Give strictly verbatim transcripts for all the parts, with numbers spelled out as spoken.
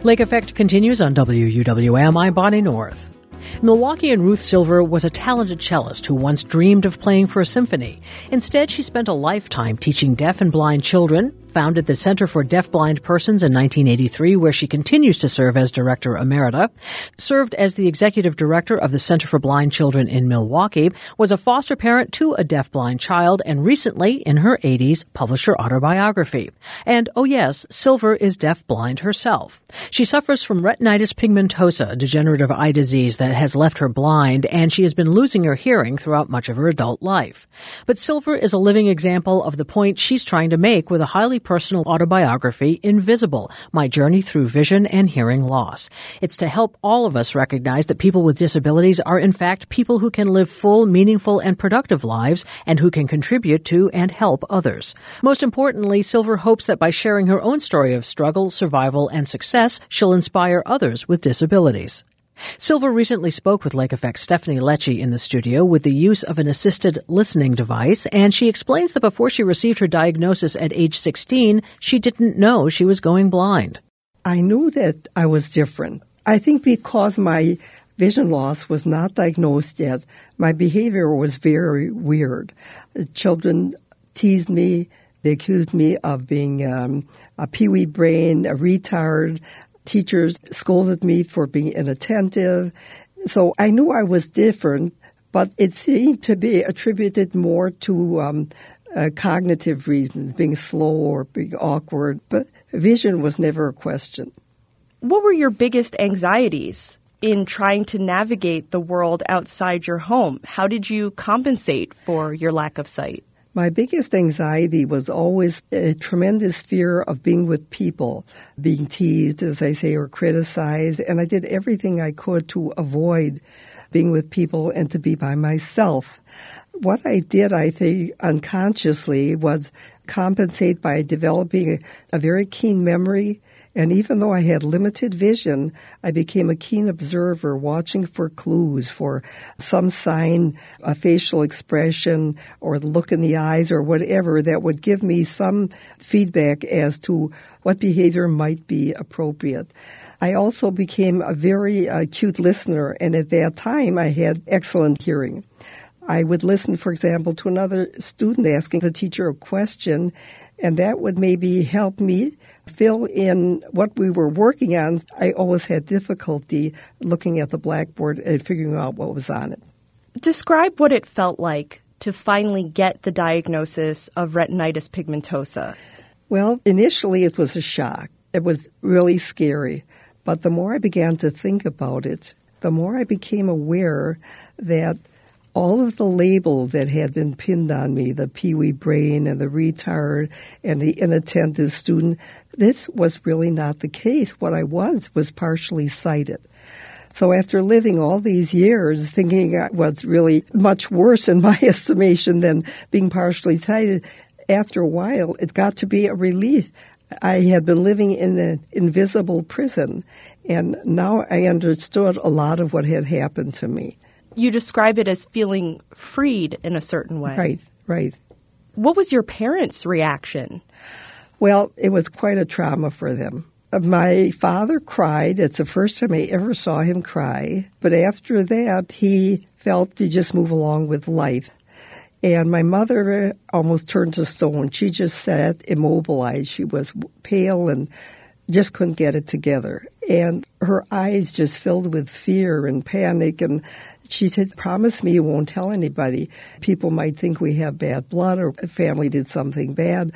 Lake Effect continues on W U W M. I'm Bonnie North. Milwaukeean Ruth Silver was a talented cellist who once dreamed of playing for a symphony. Instead, she spent a lifetime teaching deaf and blind children, founded the Center for Deaf-Blind Persons in nineteen eighty-three, where she continues to serve as Director Emerita, served as the Executive Director of the Center for Blind Children in Milwaukee, was a foster parent to a deaf-blind child, and recently, in her eighties, published her autobiography. And, oh yes, Silver is deaf-blind herself. She suffers from retinitis pigmentosa, a degenerative eye disease that has left her blind, and she has been losing her hearing throughout much of her adult life. But Silver is a living example of the point she's trying to make with a highly personal autobiography, Invisible, My Journey Through Vision and Hearing Loss. It's to help all of us recognize that people with disabilities are in fact people who can live full, meaningful, and productive lives and who can contribute to and help others. Most importantly, Silver hopes that by sharing her own story of struggle, survival, and success, she'll inspire others with disabilities. Silver recently spoke with Lake Effect's Stephanie Lecce in the studio with the use of an assisted listening device, and she explains that before she received her diagnosis at age sixteen, she didn't know she was going blind. I knew that I was different. I think because my vision loss was not diagnosed yet, my behavior was very weird. Children teased me. They accused me of being um, a peewee brain, a retard. Teachers scolded me for being inattentive. So I knew I was different, but it seemed to be attributed more to um, uh, cognitive reasons, being slow or being awkward. But vision was never a question. What were your biggest anxieties in trying to navigate the world outside your home? How did you compensate for your lack of sight? My biggest anxiety was always a tremendous fear of being with people, being teased, as I say, or criticized. And I did everything I could to avoid being with people and to be by myself. What I did, I think, unconsciously was compensate by developing a, a very keen memory. And even though I had limited vision, I became a keen observer, watching for clues, for some sign, a facial expression, or the look in the eyes, or whatever that would give me some feedback as to what behavior might be appropriate. I also became a very acute listener, and at that time I had excellent hearing. I would listen, for example, to another student asking the teacher a question, and that would maybe help me fill in what we were working on. I always had difficulty looking at the blackboard and figuring out what was on it. Describe what it felt like to finally get the diagnosis of retinitis pigmentosa. Well, initially it was a shock. It was really scary. But the more I began to think about it, the more I became aware that all of the label that had been pinned on me, the peewee brain and the retard and the inattentive student, this was really not the case. What I was was partially sighted. So after living all these years thinking I was really much worse in my estimation than being partially sighted, after a while it got to be a relief. I had been living in an invisible prison, and now I understood a lot of what had happened to me. You describe it as feeling freed in a certain way. Right, right. What was your parents' reaction? Well, it was quite a trauma for them. My father cried. It's the first time I ever saw him cry. But after that, he felt to just move along with life. And my mother almost turned to stone. She just sat immobilized. She was pale and just couldn't get it together. And her eyes just filled with fear and panic. And she said, promise me you won't tell anybody. People might think we have bad blood or the family did something bad.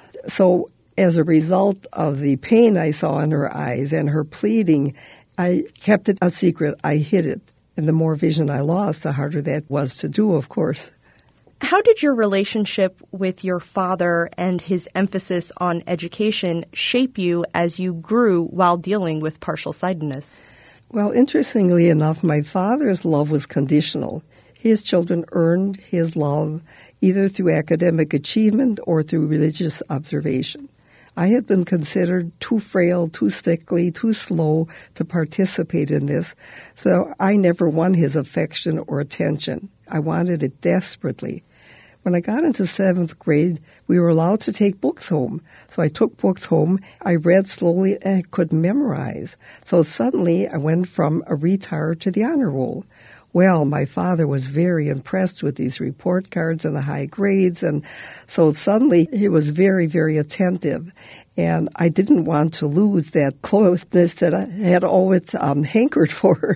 So as a result of the pain I saw in her eyes and her pleading, I kept it a secret. I hid it. And the more vision I lost, the harder that was to do, of course. How did your relationship with your father and his emphasis on education shape you as you grew while dealing with partial sightedness? Well, interestingly enough, my father's love was conditional. His children earned his love either through academic achievement or through religious observation. I had been considered too frail, too sickly, too slow to participate in this, so I never won his affection or attention. I wanted it desperately. When I got into seventh grade, we were allowed to take books home. So I took books home. I read slowly and I could memorize. So suddenly I went from a retard to the honor roll. Well, my father was very impressed with these report cards and the high grades. And so suddenly he was very, very attentive. And I didn't want to lose that closeness that I had always um, hankered for.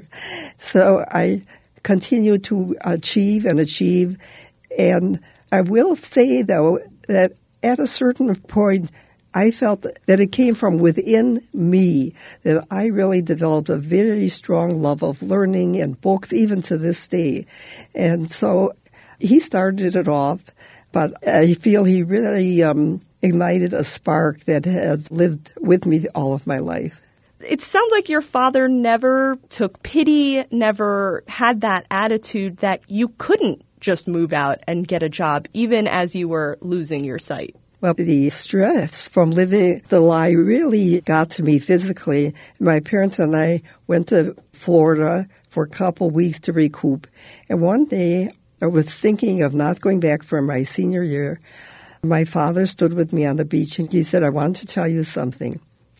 So I continued to achieve and achieve. And I will say, though, that at a certain point, I felt that it came from within me, that I really developed a very strong love of learning and books, even to this day. And so he started it off, but I feel he really um, ignited a spark that has lived with me all of my life. It sounds like your father never took pity, never had that attitude that you couldn't just move out and get a job, even as you were losing your sight. Well, the stress from living the lie really got to me physically. My parents and I went to Florida for a couple weeks to recoup. And one day, I was thinking of not going back for my senior year. My father stood with me on the beach and he said, I want to tell you something.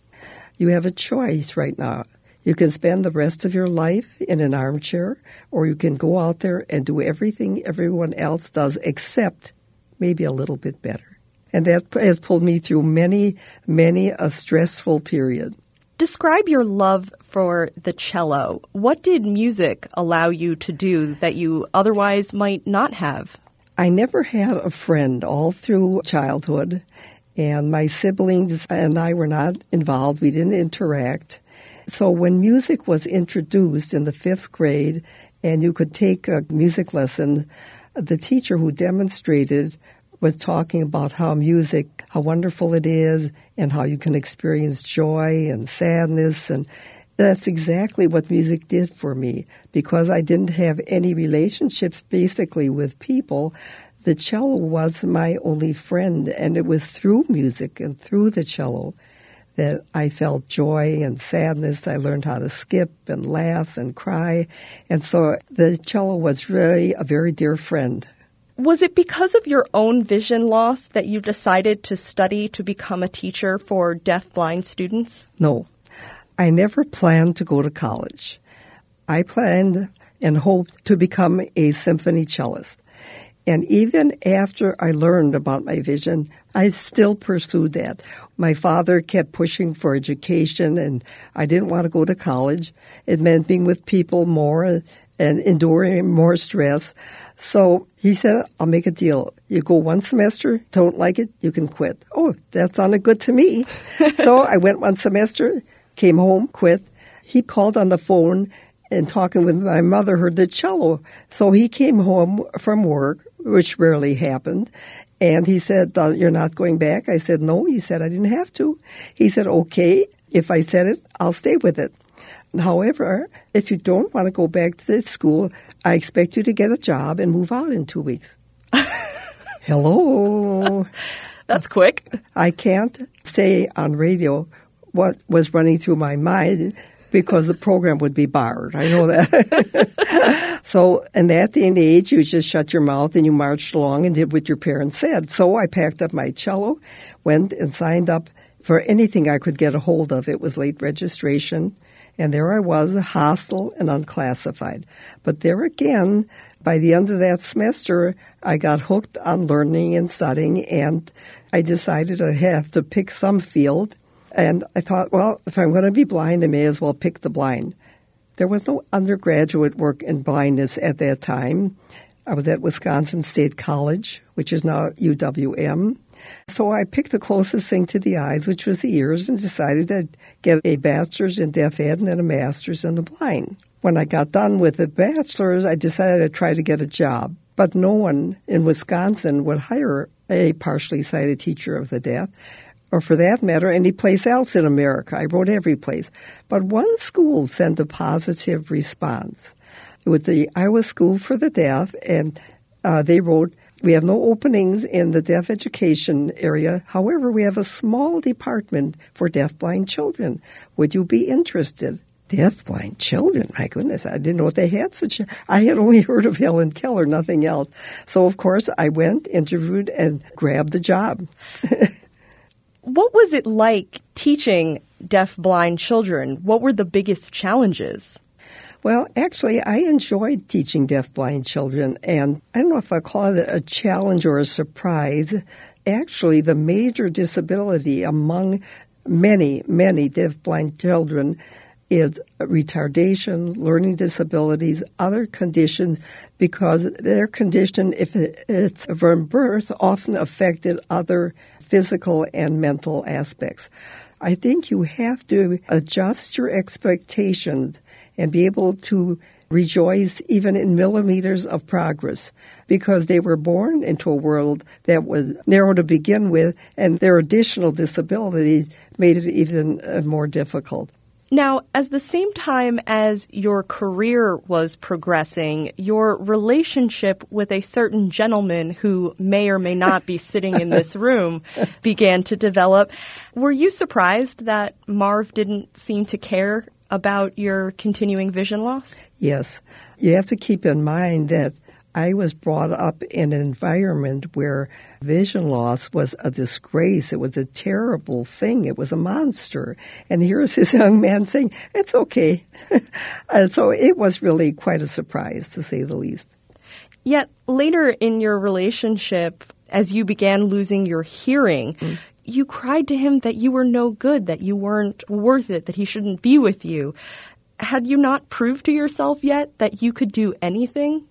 You have a choice right now. You can spend the rest of your life in an armchair, or you can go out there and do everything everyone else does, except maybe a little bit better. And that has pulled me through many, many a stressful period. Describe your love for the cello. What did music allow you to do that you otherwise might not have? I never had a friend all through childhood, and my siblings and I were not involved. We didn't interact. So when music was introduced in the fifth grade and you could take a music lesson, the teacher who demonstrated was talking about how music, how wonderful it is, and how you can experience joy and sadness. And that's exactly what music did for me. Because I didn't have any relationships basically with people, the cello was my only friend. And it was through music and through the cello that I felt joy and sadness. I learned how to skip and laugh and cry. And so the cello was really a very dear friend. Was it because of your own vision loss that you decided to study to become a teacher for deaf-blind students? No. I never planned to go to college. I planned and hoped to become a symphony cellist. And even after I learned about my vision, I still pursued that. My father kept pushing for education, and I didn't want to go to college. It meant being with people more and enduring more stress. So he said, I'll make a deal. You go one semester, don't like it, you can quit. Oh, that sounded good to me. So I went one semester, came home, quit. He called on the phone and talking with my mother heard the cello. So he came home from work, which rarely happened, and he said, uh, you're not going back? I said, no. He said, I didn't have to. He said, okay, if I said it, I'll stay with it. However, if you don't want to go back to the school, I expect you to get a job and move out in two weeks. Hello. That's quick. I can't say on radio what was running through my mind because the program would be barred. I know that. So in that day and age, you just shut your mouth and you marched along and did what your parents said. So I packed up my cello, went and signed up for anything I could get a hold of. It was late registration. And there I was, hostile and unclassified. But there again, by the end of that semester, I got hooked on learning and studying, and I decided I'd have to pick some field. And I thought, well, if I'm going to be blind, I may as well pick the blind. There was no undergraduate work in blindness at that time. I was at Wisconsin State College, which is now U W M. So I picked the closest thing to the eyes, which was the ears, and decided I'd get a bachelor's in deaf ed and then a master's in the blind. When I got done with the bachelor's, I decided I'd try to get a job. But no one in Wisconsin would hire a partially sighted teacher of the deaf, or for that matter, any place else in America. I wrote every place. But one school sent a positive response. It was the Iowa School for the Deaf, and uh, they wrote, we have no openings in the deaf education area. However, we have a small department for deaf-blind children. Would you be interested? Deafblind children, my goodness, I didn't know they had such a, I had only heard of Helen Keller, nothing else. So, of course, I went, interviewed, and grabbed the job. What was it like teaching deaf-blind children? What were the biggest challenges? Well, actually, I enjoyed teaching deaf-blind children, and I don't know if I call it a challenge or a surprise. Actually, the major disability among many, many deaf-blind children is retardation, learning disabilities, other conditions, because their condition, if it's from birth, often affected other physical and mental aspects. I think you have to adjust your expectations and be able to rejoice even in millimeters of progress, because they were born into a world that was narrow to begin with, and their additional disabilities made it even more difficult. Now, at the same time as your career was progressing, your relationship with a certain gentleman who may or may not be sitting in this room began to develop. Were you surprised that Marv didn't seem to care about your continuing vision loss? Yes. You have to keep in mind that I was brought up in an environment where vision loss was a disgrace. It was a terrible thing. It was a monster. And here's this young man saying, it's okay. And so it was really quite a surprise, to say the least. Yet later in your relationship, as you began losing your hearing, mm. you cried to him that you were no good, that you weren't worth it, that he shouldn't be with you. Had you not proved to yourself yet that you could do anything?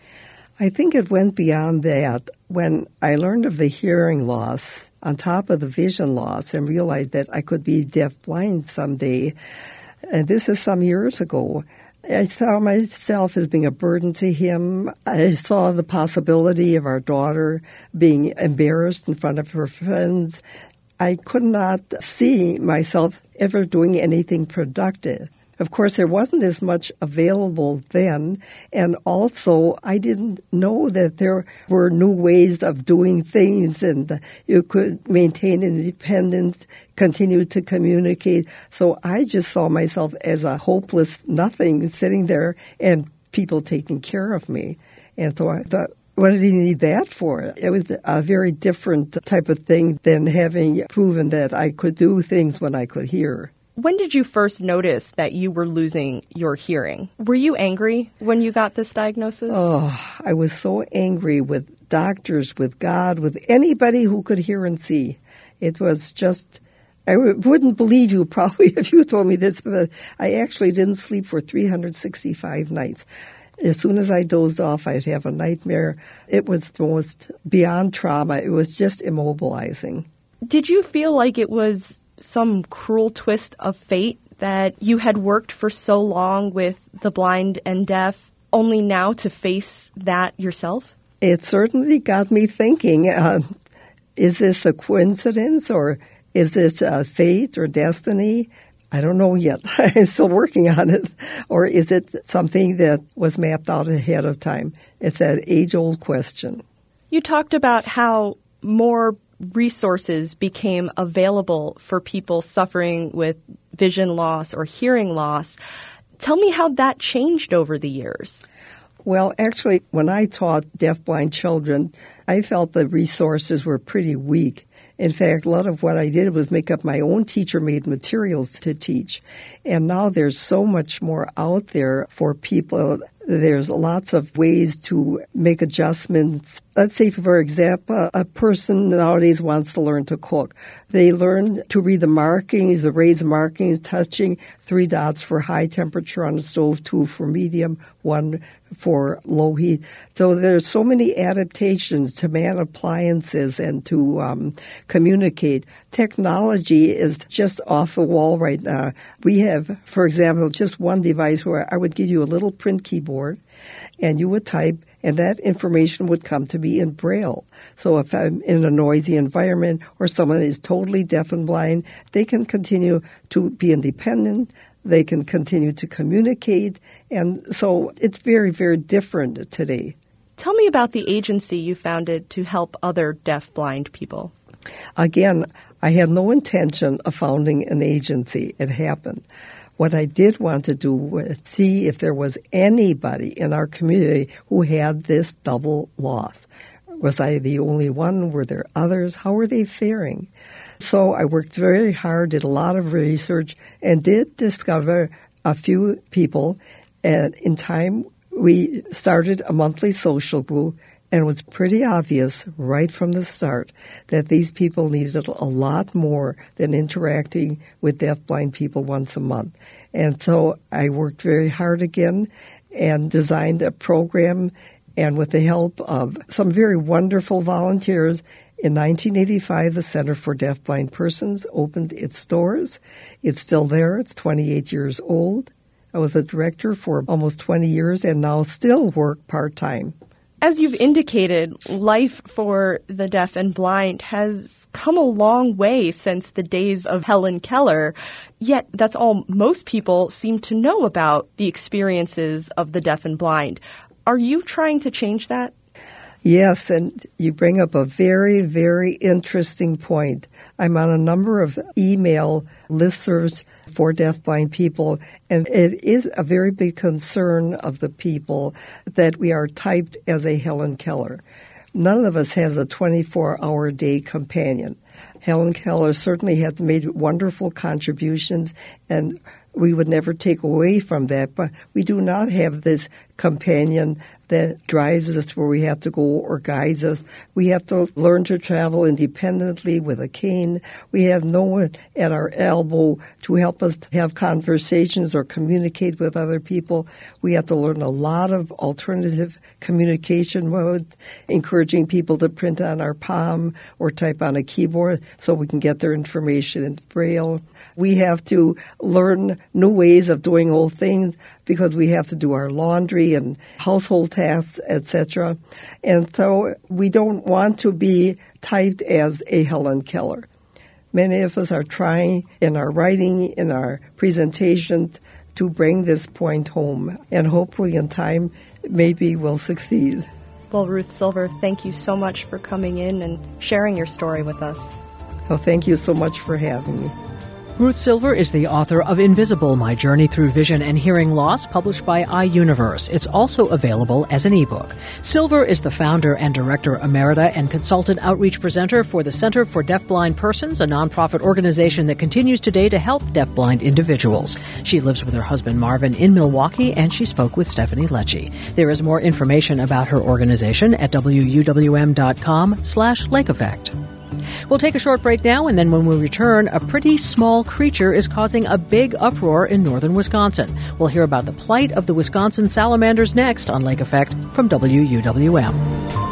I think it went beyond that. When I learned of the hearing loss on top of the vision loss and realized that I could be deaf-blind someday, and this is some years ago, I saw myself as being a burden to him. I saw the possibility of our daughter being embarrassed in front of her friends. I could not see myself ever doing anything productive. Of course, there wasn't as much available then, and also I didn't know that there were new ways of doing things, and you could maintain independence, continue to communicate. So I just saw myself as a hopeless nothing sitting there and people taking care of me. And so I thought, what did he need that for? It was a very different type of thing than having proven that I could do things when I could hear. When did you first notice that you were losing your hearing? Were you angry when you got this diagnosis? Oh, I was so angry with doctors, with God, with anybody who could hear and see. It was just, I w- wouldn't believe you probably if you told me this, but I actually didn't sleep for three hundred sixty-five nights. As soon as I dozed off, I'd have a nightmare. It was the most beyond trauma. It was just immobilizing. Did you feel like it was some cruel twist of fate that you had worked for so long with the blind and deaf, only now to face that yourself? It certainly got me thinking, uh, is this a coincidence, or is this uh, fate or destiny? I don't know yet. I'm still working on it. Or is it something that was mapped out ahead of time? It's that age-old question. You talked about how more resources became available for people suffering with vision loss or hearing loss. Tell me how that changed over the years. Well, actually, when I taught deaf-blind children, I felt the resources were pretty weak. In fact, a lot of what I did was make up my own teacher-made materials to teach. And now there's so much more out there for people. There's lots of ways to make adjustments. Let's say, for example, a person nowadays wants to learn to cook. They learn to read the markings, the raised markings, touching three dots for high temperature on the stove, two for medium, one for low heat. So there's so many adaptations to man appliances and to um, communicate. Technology is just off the wall right now. We have, for example, just one device where I would give you a little print keyboard and you would type, and that information would come to me in Braille. So if I'm in a noisy environment or someone is totally deaf and blind, they can continue to be independent. They can continue to communicate. And so it's very, very different today. Tell me about the agency you founded to help other deaf-blind people. Again, I had no intention of founding an agency. It happened. What I did want to do was see if there was anybody in our community who had this double loss. Was I the only one? Were there others? How were they faring? So I worked very hard, did a lot of research, and did discover a few people. And in time, we started a monthly social group, and it was pretty obvious right from the start that these people needed a lot more than interacting with deafblind people once a month. And so I worked very hard again and designed a program, and with the help of some very wonderful volunteers, in nineteen eighty-five, the Center for Deafblind Persons opened its doors. It's still there. It's twenty-eight years old. I was a director for almost twenty years and now still work part-time. As you've indicated, life for the deaf and blind has come a long way since the days of Helen Keller, yet that's all most people seem to know about the experiences of the deaf and blind. Are you trying to change that? Yes, and you bring up a very, very interesting point. I'm on a number of email listservs for deafblind people, and it is a very big concern of the people that we are typed as a Helen Keller. None of us has a twenty-four hour day companion. Helen Keller certainly has made wonderful contributions, and we would never take away from that, but we do not have this companion that drives us where we have to go or guides us. We have to learn to travel independently with a cane. We have no one at our elbow to help us have conversations or communicate with other people. We have to learn a lot of alternative communication modes, encouraging people to print on our palm or type on a keyboard so we can get their information in Braille. We have to learn new ways of doing old things because we have to do our laundry and household tasks, et cetera. And so we don't want to be typed as a Helen Keller. Many of us are trying in our writing, in our presentations, to bring this point home. And hopefully in time, maybe we'll succeed. Well, Ruth Silver, thank you so much for coming in and sharing your story with us. Well, thank you so much for having me. Ruth Silver is the author of Invisible, My Journey Through Vision and Hearing Loss, published by iUniverse. It's also available as an ebook. Silver is the founder and director emerita and consultant outreach presenter for the Center for Deafblind Persons, a nonprofit organization that continues today to help deafblind individuals. She lives with her husband Marvin in Milwaukee, and she spoke with Stephanie Lecce. There is more information about her organization at W U W M dot com slash Lake Effect. We'll take a short break now, and then when we return, a pretty small creature is causing a big uproar in northern Wisconsin. We'll hear about the plight of the Wisconsin salamanders next on Lake Effect from W U W M.